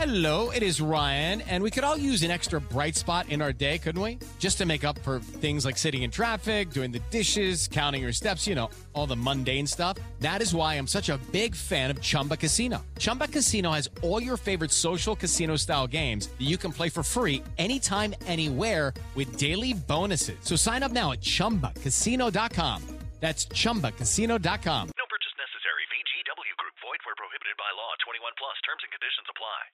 Hello, it is Ryan, and we could all use an extra bright spot in our day, couldn't we? Just to make up for things like sitting in traffic, doing the dishes, counting your steps, you know, all the mundane stuff. That is why I'm such a big fan of Chumba Casino. Chumba Casino has all your favorite social casino-style games that you can play for free anytime, anywhere with daily bonuses. So sign up now at ChumbaCasino.com. That's ChumbaCasino.com. No purchase necessary. VGW Group. Void where prohibited by law. 21 plus. Terms and conditions apply.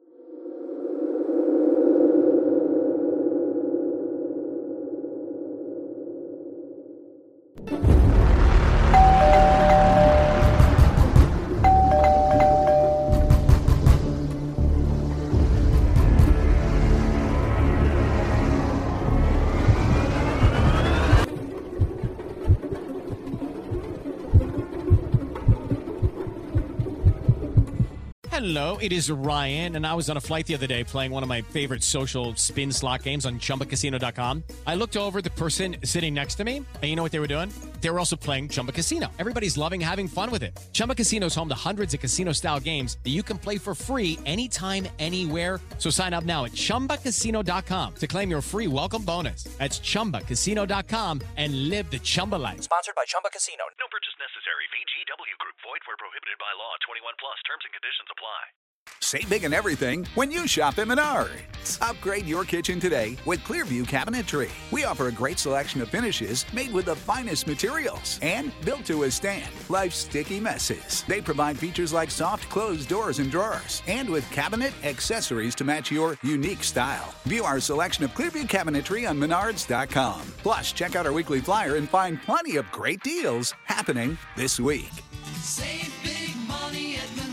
Hello, it is Ryan, and I was on a flight the other day playing one of my favorite social spin slot games on ChumbaCasino.com. I looked over at the person sitting next to me, and you know what they were doing? They were also playing Chumba Casino. Everybody's loving having fun with it. Chumba Casino is home to hundreds of casino-style games that you can play for free anytime, anywhere. So sign up now at ChumbaCasino.com to claim your free welcome bonus. That's ChumbaCasino.com and live the Chumba life. Sponsored by Chumba Casino. No purchase necessary. VGW Group. Void where prohibited by law. 21 plus. Terms and conditions apply. Save big on everything when you shop at Menards. Upgrade your kitchen today with Clearview Cabinetry. We offer a great selection of finishes made with the finest materials and built to withstand life's sticky messes. They provide features like soft closed doors and drawers, and with cabinet accessories to match your unique style. View our selection of Clearview Cabinetry on Menards.com. Plus, check out our weekly flyer and find plenty of great deals happening this week. Save big money at Menards.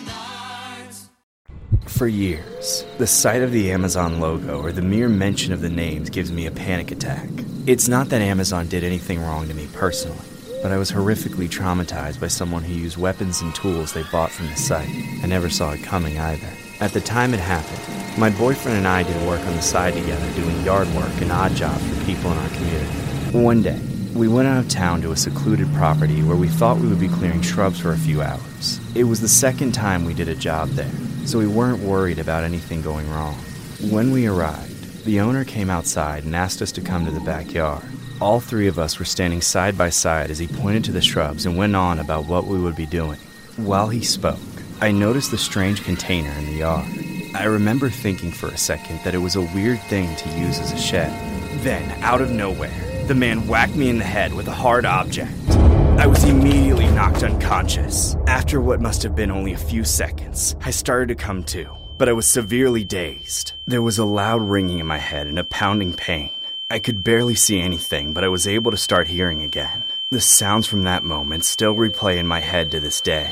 For years, the sight of the Amazon logo or the mere mention of the names gives me a panic attack. It's not that Amazon did anything wrong to me personally, but I was horrifically traumatized by someone who used weapons and tools they bought from the site. I never saw it coming either. At the time it happened, my boyfriend and I did work on the side together doing yard work and odd jobs for people in our community. One day, we went out of town to a secluded property where we thought we would be clearing shrubs for a few hours. It was the second time we did a job there, so we weren't worried about anything going wrong. When we arrived, the owner came outside and asked us to come to the backyard. All three of us were standing side by side as he pointed to the shrubs and went on about what we would be doing. While he spoke, I noticed the strange container in the yard. I remember thinking for a second that it was a weird thing to use as a shed. Then, out of nowhere, the man whacked me in the head with a hard object. I was immediately knocked unconscious. After what must have been only a few seconds, I started to come to, but I was severely dazed. There was a loud ringing in my head and a pounding pain. I could barely see anything, but I was able to start hearing again. The sounds from that moment still replay in my head to this day.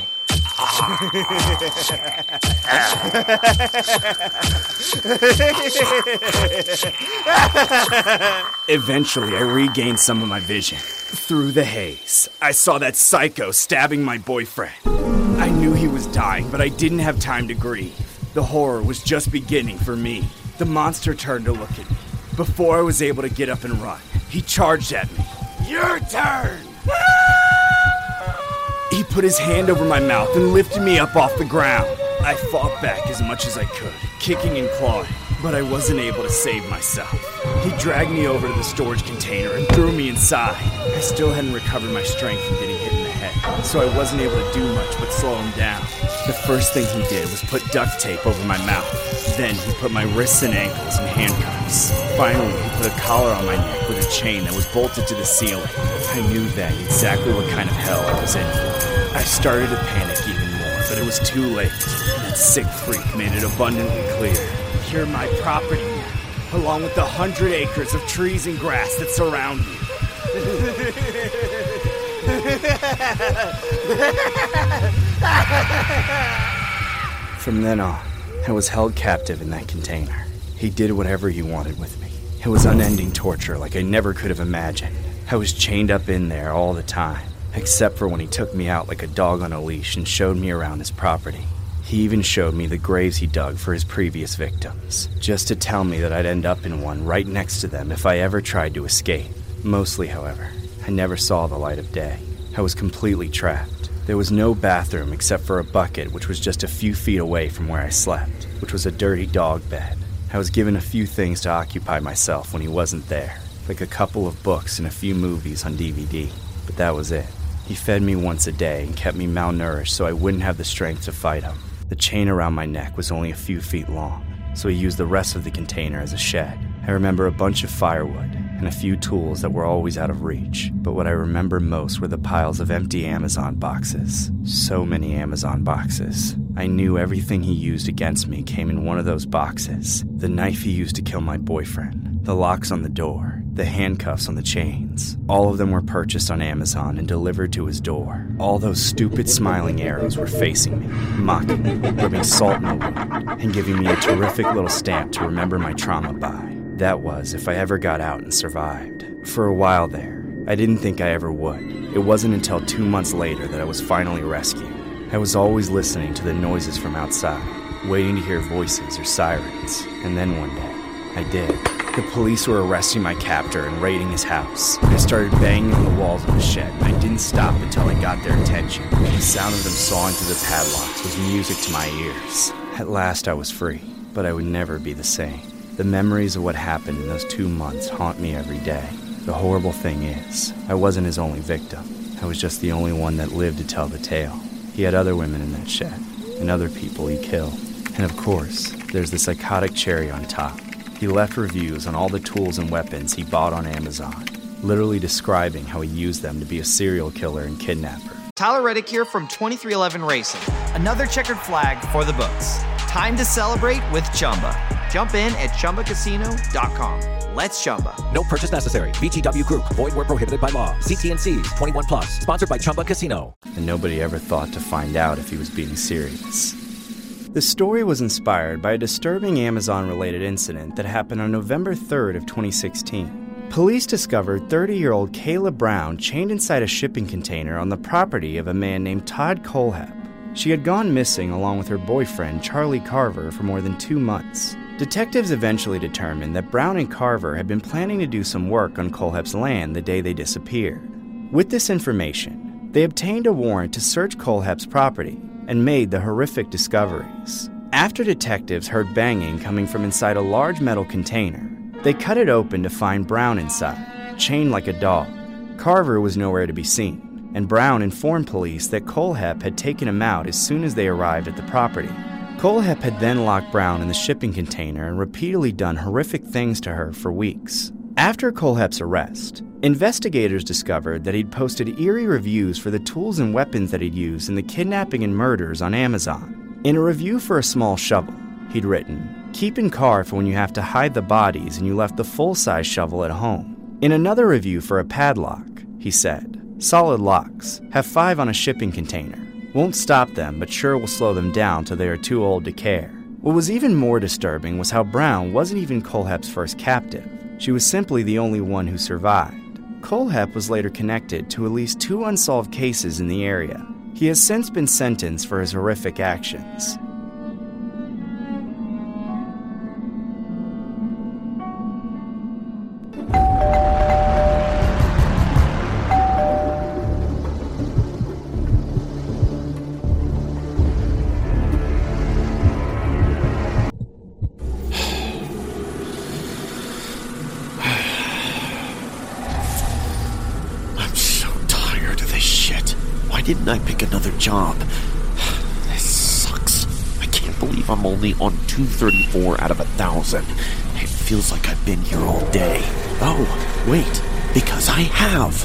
Eventually, I regained some of my vision. Through the haze, I saw that psycho stabbing my boyfriend. I knew he was dying, but I didn't have time to grieve. The horror was just beginning for me. The monster turned to look at me. Before I was able to get up and run, he charged at me. Your turn! He put his hand over my mouth and lifted me up off the ground. I fought back as much as I could, kicking and clawing, but I wasn't able to save myself. He dragged me over to the storage container and threw me inside. I still hadn't recovered my strength from getting hit in the head, so I wasn't able to do much but slow him down. The first thing he did was put duct tape over my mouth. Then he put my wrists and ankles in handcuffs. Finally, he put a collar on my neck with a chain that was bolted to the ceiling. I knew then exactly what kind of hell I was in for. I started to panic even more, but it was too late. That sick freak made it abundantly clear. You're my property now, along with the 100 acres of trees and grass that surround you. From then on, I was held captive in that container. He did whatever he wanted with me. It was unending torture like I never could have imagined. I was chained up in there all the time, except for when he took me out like a dog on a leash and showed me around his property. He even showed me the graves he dug for his previous victims, just to tell me that I'd end up in one right next to them if I ever tried to escape. Mostly, however, I never saw the light of day. I was completely trapped. There was no bathroom except for a bucket which was just a few feet away from where I slept, which was a dirty dog bed. I was given a few things to occupy myself when he wasn't there, like a couple of books and a few movies on DVD, but that was it. He fed me once a day and kept me malnourished so I wouldn't have the strength to fight him. The chain around my neck was only a few feet long, so he used the rest of the container as a shed. I remember a bunch of firewood and a few tools that were always out of reach, but what I remember most were the piles of empty Amazon boxes. So many Amazon boxes. I knew everything he used against me came in one of those boxes. The knife he used to kill my boyfriend, the locks on the door, the handcuffs on the chains. All of them were purchased on Amazon and delivered to his door. All those stupid smiling arrows were facing me, mocking me, rubbing salt in the wound, and giving me a terrific little stamp to remember my trauma by. That was if I ever got out and survived. For a while there, I didn't think I ever would. It wasn't until 2 months later that I was finally rescued. I was always listening to the noises from outside, waiting to hear voices or sirens, and then one day, I did. The police were arresting my captor and raiding his house. I started banging on the walls of the shed, and I didn't stop until I got their attention. The sound of them sawing through the padlocks was music to my ears. At last I was free, but I would never be the same. The memories of what happened in those 2 months haunt me every day. The horrible thing is, I wasn't his only victim. I was just the only one that lived to tell the tale. He had other women in that shed, and other people he killed. And of course, there's the psychotic cherry on top. He left reviews on all the tools and weapons he bought on Amazon, literally describing how he used them to be a serial killer and kidnapper. Tyler Reddick here from 23XI Racing. Another checkered flag for the books. Time to celebrate with Chumba. Jump in at ChumbaCasino.com. Let's Chumba. No purchase necessary. VGW Group. Void where prohibited by law. See T&Cs. 21 plus. Sponsored by Chumba Casino. And nobody ever thought to find out if he was being serious. The story was inspired by a disturbing Amazon-related incident that happened on November 3rd of 2016. Police discovered 30-year-old Kayla Brown chained inside a shipping container on the property of a man named Todd Kohlhepp. She had gone missing along with her boyfriend, Charlie Carver, for more than 2 months. Detectives eventually determined that Brown and Carver had been planning to do some work on Kohlhepp's land the day they disappeared. With this information, they obtained a warrant to search Kohlhepp's property and made the horrific discoveries. After detectives heard banging coming from inside a large metal container, they cut it open to find Brown inside, chained like a dog. Carver was nowhere to be seen, and Brown informed police that Kohlhepp had taken him out as soon as they arrived at the property. Kohlhepp had then locked Brown in the shipping container and repeatedly done horrific things to her for weeks. After Kohlhepp's arrest, investigators discovered that he'd posted eerie reviews for the tools and weapons that he'd used in the kidnapping and murders on Amazon. In a review for a small shovel, he'd written, "Keep in car for when you have to hide the bodies and you left the full-size shovel at home." In another review for a padlock, he said, "Solid locks, have 5 on a shipping container. Won't stop them, but sure will slow them down till they are too old to care." What was even more disturbing was how Brown wasn't even Kohlhepp's first captive. She was simply the only one who survived. Kohlhepp was later connected to at least 2 unsolved cases in the area. He has since been sentenced for his horrific actions. Didn't I pick another job? This sucks. I can't believe I'm only on 234 out of 1,000. It feels like I've been here all day. Oh, wait, because I have.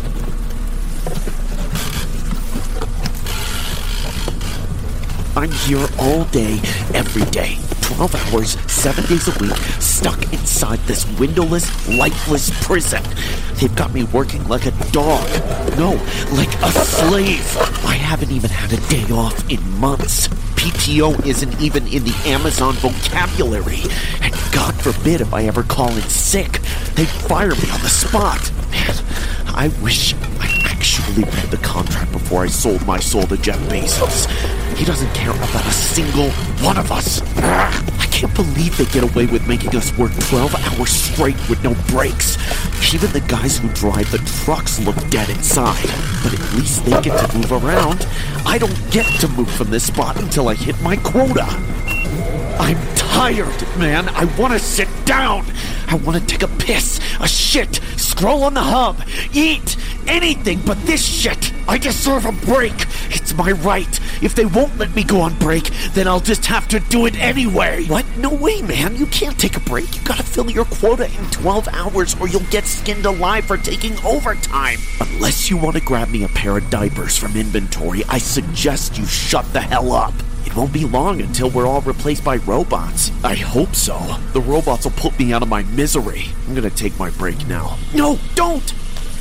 I'm here all day, every day. 12 hours, 7 days a week, stuck inside this windowless, lifeless prison. They've got me working like a dog. No, like a slave. I haven't even had a day off in months. PTO isn't even in the Amazon vocabulary. And God forbid if I ever call in sick, they'd fire me on the spot. Man, I wish I actually read the contract before I sold my soul to Jeff Bezos. He doesn't care about a single one of us. I can't can't believe they get away with making us work 12 hours straight with no breaks. Even the guys who drive the trucks look dead inside. But at least they get to move around. I don't get to move from this spot until I hit my quota. I'm tired, man. I want to sit down. I want to take a piss, a shit, scroll on the hub, eat, anything but this shit. I deserve a break. It's my right. If they won't let me go on break, then I'll just have to do it anyway. What? No way, man. You can't take a break. You gotta fill your quota in 12 hours or you'll get skinned alive for taking overtime. Unless you want to grab me a pair of diapers from inventory, I suggest you shut the hell up. It won't be long until we're all replaced by robots. I hope so. The robots will put me out of my misery. I'm gonna take my break now. No, don't!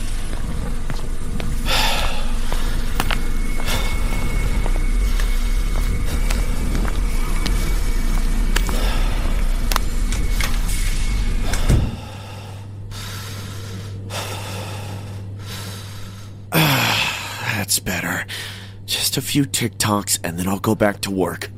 That's better. Just a few TikToks and then I'll go back to work.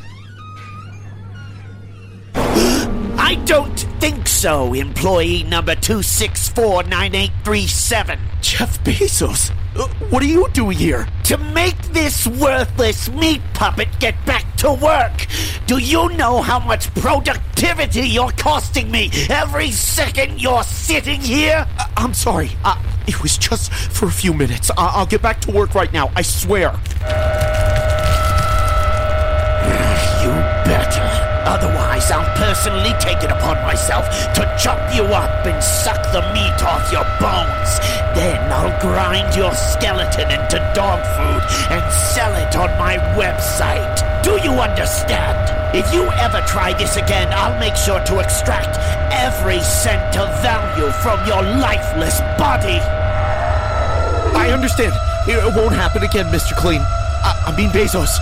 I don't think so, employee number 2649837. Jeff Bezos? What are you doing here? To make this worthless meat puppet get back to work. Do you know how much productivity you're costing me every second you're sitting here? I'm sorry. It was just for a few minutes. I'll get back to work right now. I swear. You better. Otherwise, I'll personally take it upon myself to chop you up and suck the meat off your bones. Then I'll grind your skeleton into dog food and sell it on my website. Do you understand? If you ever try this again, I'll make sure to extract every cent of value from your lifeless body. I understand. It won't happen again, Mr. Clean. I mean Bezos.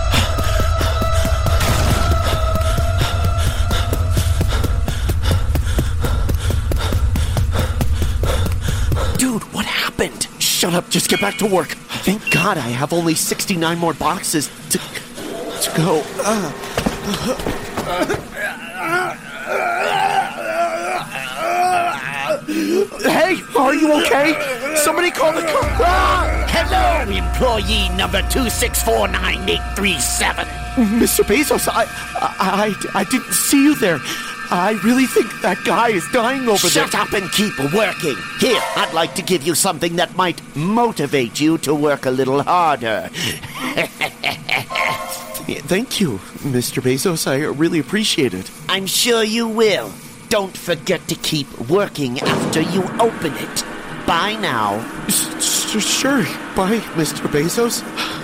Dude, what happened? Shut up, just get back to work. Thank God I have only 69 more boxes to go. Hey, are you okay? Somebody call the car. Hello, employee number 2649837. Mr. Bezos, I didn't see you there. I really think that guy is dying over there. Shut up and keep working. Here, I'd like to give you something that might motivate you to work a little harder. Thank you, Mr. Bezos. I really appreciate it. I'm sure you will. Don't forget to keep working after you open it. Bye now. Sure. Bye, Mr. Bezos.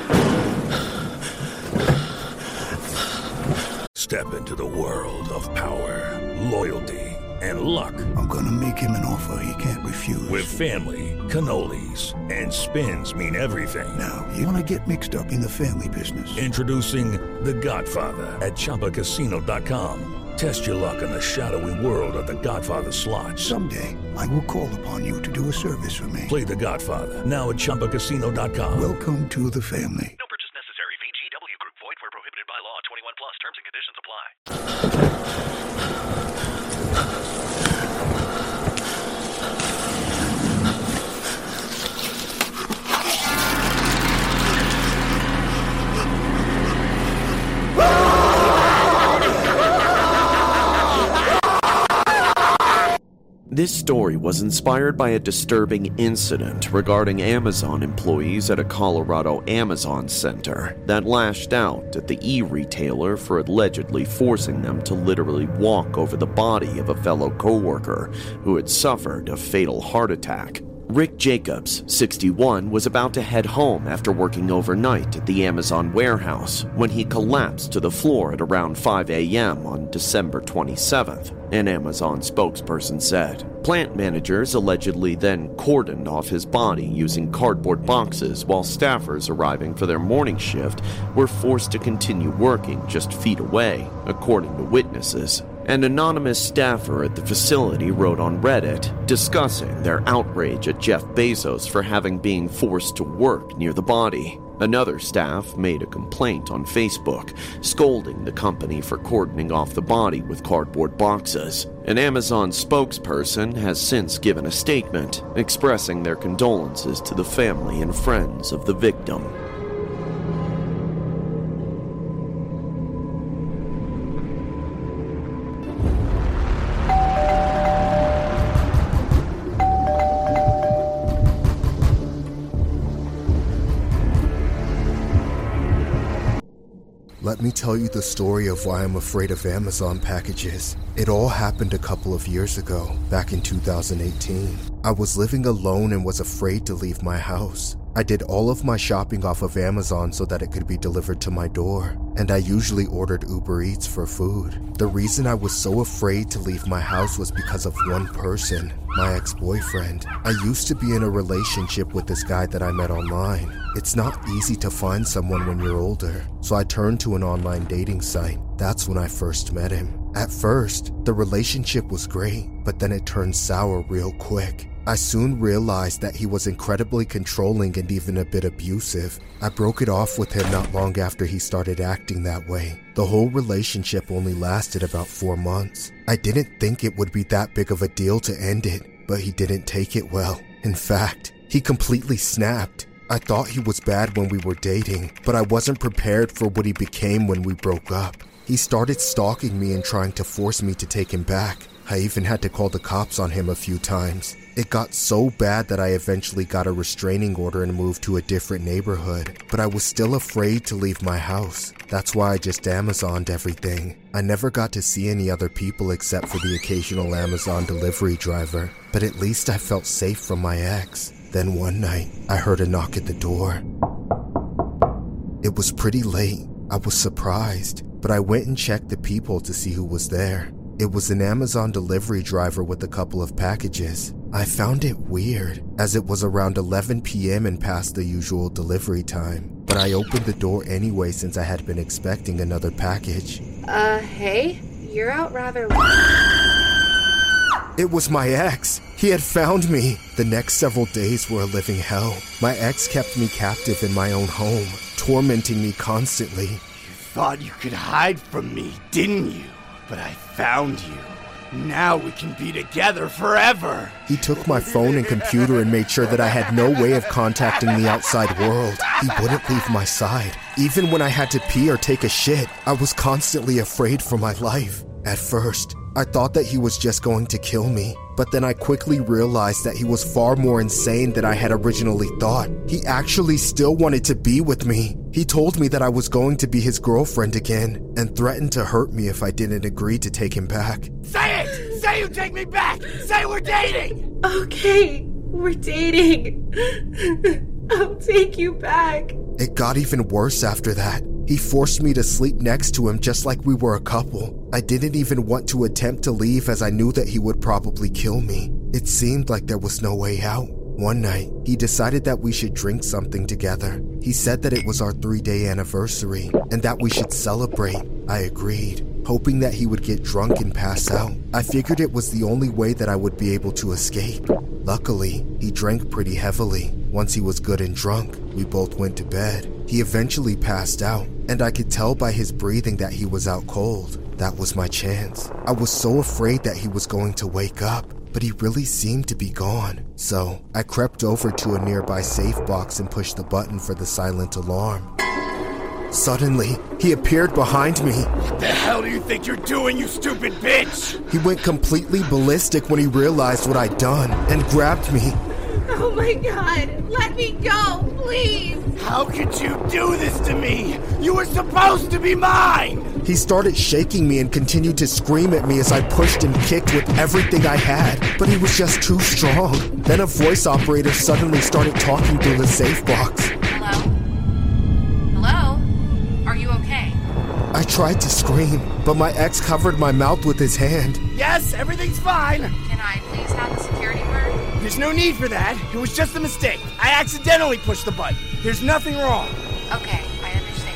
Step into the world of power, loyalty, and luck. I'm gonna make him an offer he can't refuse. With family, cannolis, and spins mean everything. Now, you wanna get mixed up in the family business. Introducing The Godfather at ChumbaCasino.com. Test your luck in the shadowy world of The Godfather slot. Someday, I will call upon you to do a service for me. Play The Godfather, now at ChumbaCasino.com. Welcome to the family. No purchase necessary. VGW Group. Void where prohibited by law. 21 plus. Terms and conditions apply. This story was inspired by a disturbing incident regarding Amazon employees at a Colorado Amazon center that lashed out at the e-retailer for allegedly forcing them to literally walk over the body of a fellow coworker who had suffered a fatal heart attack. Rick Jacobs, 61, was about to head home after working overnight at the Amazon warehouse when he collapsed to the floor at around 5 a.m. on December 27th, an Amazon spokesperson said. Plant managers allegedly then cordoned off his body using cardboard boxes while staffers arriving for their morning shift were forced to continue working just feet away, according to witnesses. An anonymous staffer at the facility wrote on Reddit discussing their outrage at Jeff Bezos for having been forced to work near the body. Another staff made a complaint on Facebook, scolding the company for cordoning off the body with cardboard boxes. An Amazon spokesperson has since given a statement expressing their condolences to the family and friends of the victim. Let me tell you the story of why I'm afraid of Amazon packages. It all happened a couple of years ago, back in 2018. I was living alone and was afraid to leave my house. I did all of my shopping off of Amazon so that it could be delivered to my door, and I usually ordered Uber Eats for food. The reason I was so afraid to leave my house was because of one person, my ex-boyfriend. I used to be in a relationship with this guy that I met online. It's not easy to find someone when you're older, so I turned to an online dating site. That's when I first met him. At first, the relationship was great, but then it turned sour real quick. I soon realized that he was incredibly controlling and even a bit abusive. I broke it off with him not long after he started acting that way. The whole relationship only lasted about 4 months. I didn't think it would be that big of a deal to end it, but he didn't take it well. In fact, he completely snapped. I thought he was bad when we were dating, but I wasn't prepared for what he became when we broke up. He started stalking me and trying to force me to take him back. I even had to call the cops on him a few times. It got so bad that I eventually got a restraining order and moved to a different neighborhood, but I was still afraid to leave my house. That's why I just Amazoned everything. I never got to see any other people except for the occasional Amazon delivery driver, but at least I felt safe from my ex. Then one night, I heard a knock at the door. It was pretty late. I was surprised, but I went and checked the people to see who was there. It was an Amazon delivery driver with a couple of packages. I found it weird, as it was around 11 p.m. and past the usual delivery time. But I opened the door anyway since I had been expecting another package. Hey? You're out rather... It was my ex. He had found me. The next several days were a living hell. My ex kept me captive in my own home, tormenting me constantly. You thought you could hide from me, didn't you? But I found you. Now we can be together forever. He took my phone and computer and made sure that I had no way of contacting the outside world. He wouldn't leave my side. Even when I had to pee or take a shit, I was constantly afraid for my life. At first, I thought that he was just going to kill me, but then I quickly realized that he was far more insane than I had originally thought. He actually still wanted to be with me. He told me that I was going to be his girlfriend again, and threatened to hurt me if I didn't agree to take him back. Say it! Say you take me back! Say we're dating! Okay, we're dating. I'll take you back. It got even worse after that. He forced me to sleep next to him just like we were a couple. I didn't even want to attempt to leave as I knew that he would probably kill me. It seemed like there was no way out. One night, he decided that we should drink something together. He said that it was our 3-day anniversary and that we should celebrate. I agreed, hoping that he would get drunk and pass out. I figured it was the only way that I would be able to escape. Luckily, he drank pretty heavily. Once he was good and drunk, we both went to bed. He eventually passed out, and I could tell by his breathing that he was out cold. That was my chance. I was so afraid that he was going to wake up, but he really seemed to be gone. So, I crept over to a nearby safe box and pushed the button for the silent alarm. Suddenly, he appeared behind me. What the hell do you think you're doing, you stupid bitch? He went completely ballistic when he realized what I'd done and grabbed me. Oh my God, let me go, please. How could you do this to me? You were supposed to be mine. He started shaking me and continued to scream at me as I pushed and kicked with everything I had, but he was just too strong. Then a voice operator suddenly started talking through the safe box. Hello? Hello? Are you okay? I tried to scream, but my ex covered my mouth with his hand. Yes, everything's fine. Can I please have the security word? There's no need for that. It was just a mistake. I accidentally pushed the button. There's nothing wrong. Okay, I understand.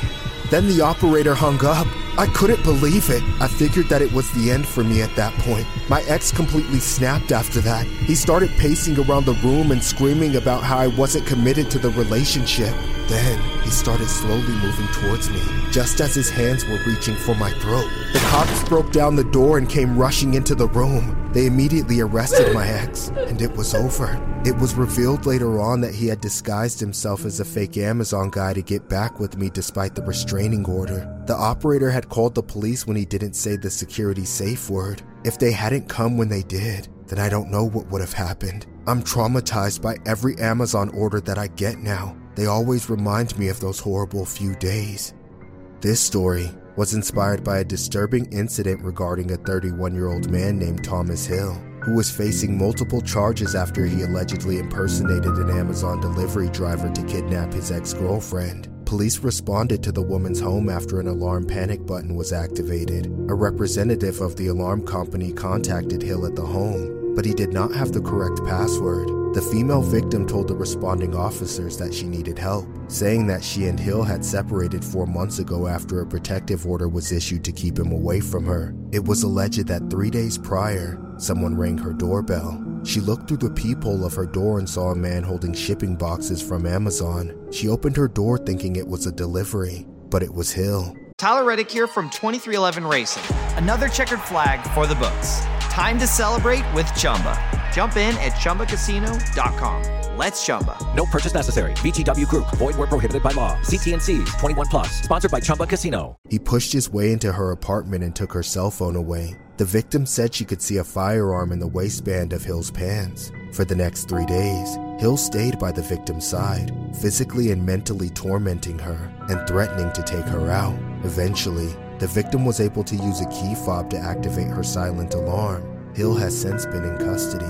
Then the operator hung up. I couldn't believe it. I figured that it was the end for me at that point. My ex completely snapped after that. He started pacing around the room and screaming about how I wasn't committed to the relationship. Then he started slowly moving towards me, just as his hands were reaching for my throat. The cops broke down the door and came rushing into the room. They immediately arrested my ex, and it was over. It was revealed later on that he had disguised himself as a fake Amazon guy to get back with me despite the restraining order. The operator had called the police when he didn't say the security safe word. If they hadn't come when they did, then I don't know what would have happened. I'm traumatized by every Amazon order that I get now. They always remind me of those horrible few days. This story was inspired by a disturbing incident regarding a 31-year-old man named Thomas Hill, who was facing multiple charges after he allegedly impersonated an Amazon delivery driver to kidnap his ex-girlfriend. Police responded to the woman's home after an alarm panic button was activated. A representative of the alarm company contacted Hill at the home, but he did not have the correct password. The female victim told the responding officers that she needed help, saying that she and Hill had separated 4 months ago after a protective order was issued to keep him away from her. It was alleged that 3 days prior, someone rang her doorbell. She looked through the peephole of her door and saw a man holding shipping boxes from Amazon. She opened her door thinking it was a delivery, but it was Hill. Tyler Reddick here from 2311 Racing. Another checkered flag for the books. Time to celebrate with Chumba. Jump in at ChumbaCasino.com. Let's Chumba. No purchase necessary. VGW Group. Void where prohibited by law. CT&Cs. 21 plus. Sponsored by Chumba Casino. He pushed his way into her apartment and took her cell phone away. The victim said she could see a firearm in the waistband of Hill's pants. For the next 3 days, Hill stayed by the victim's side, physically and mentally tormenting her and threatening to take her out. Eventually, the victim was able to use a key fob to activate her silent alarm. Hill has since been in custody.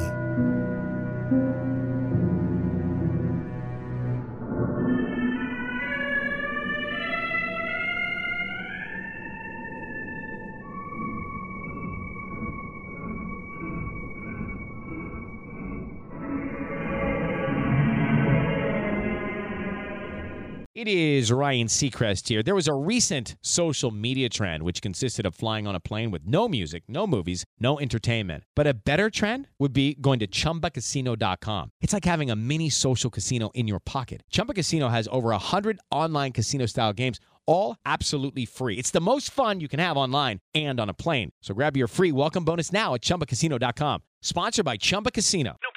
It is Ryan Seacrest here. There was a recent social media trend which consisted of flying on a plane with no music, no movies, no entertainment. But a better trend would be going to ChumbaCasino.com. It's like having a mini social casino in your pocket. Chumba Casino has over 100 online casino-style games, all absolutely free. It's the most fun you can have online and on a plane. So grab your free welcome bonus now at ChumbaCasino.com. Sponsored by Chumba Casino. No